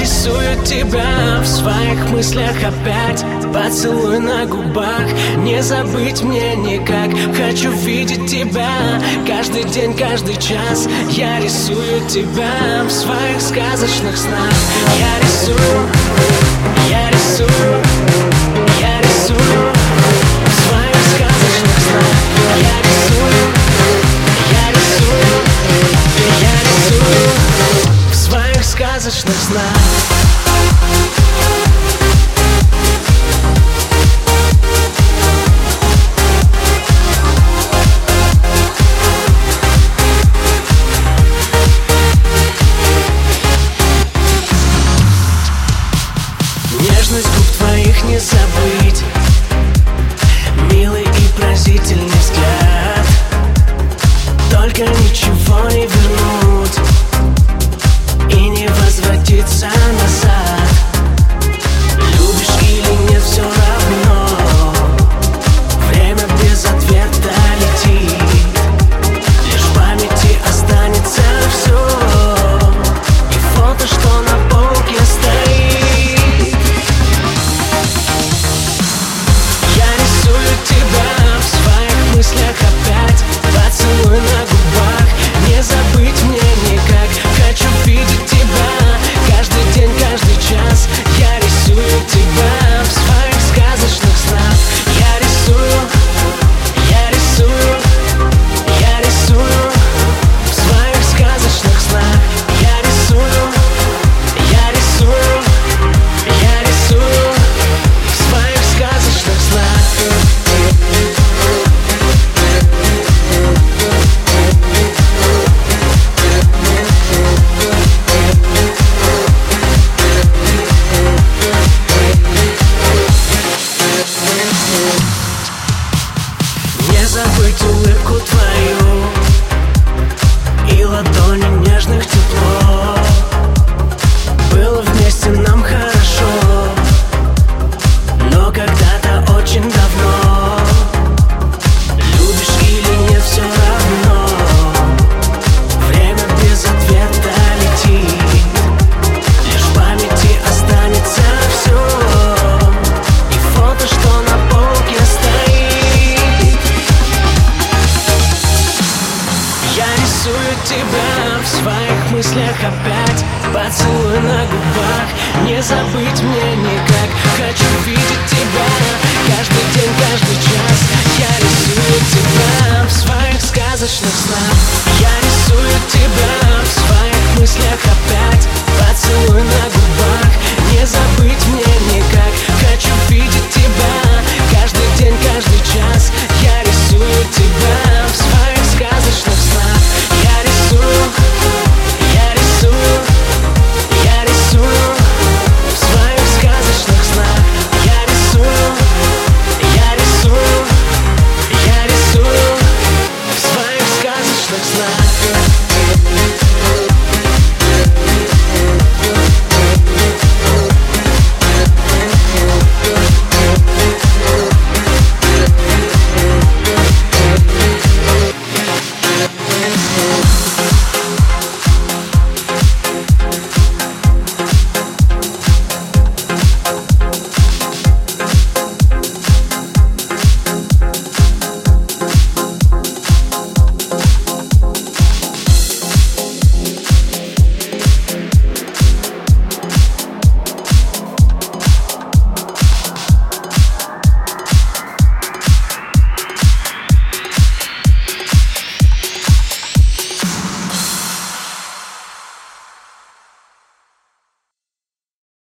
рисую тебя в своих мыслях опять. Поцелуй на губах, не забыть мне никак. Хочу видеть тебя каждый день, каждый час. Я рисую тебя в своих сказочных снах. Я рисую, я рисую, я рисую в своих сказочных снах. Я рисую, я рисую, я рисую в своих сказочных снах. Нежность губ твоих не забыть, милый и пронзительный взгляд. Только ничего не вернуть и не возвратиться назад. Любишь или нет, все равно, время без ответа летит. Лишь в памяти останется все, и фото, что на полке стоит. Я рисую тебя в своих мыслях опять. Поцелуй на губах, не забыть мне никак. Хочу видеть тебя каждый день, каждый час. Я рисую тебя в своих сказочных снах. Я рисую, я рисую, я рисую в своих сказочных снах. Я рисую, я рисую, я рисую в своих сказочных снах. Не забыть улыбку твою и ладони нежных тепло. Было вместе нам хорошо, но когда-то очень давно. Любишь или нет, все равно, время без ответа летит. Лишь в памяти останется все, и фото, что на полке стоит. Я рисую тебя в своих мыслях опять. Поцелуй на губах, не забыть мне никак. Хочу видеть тебя каждый день, каждый час. Я рисую тебя в своих сказочных снах. Я рисую тебя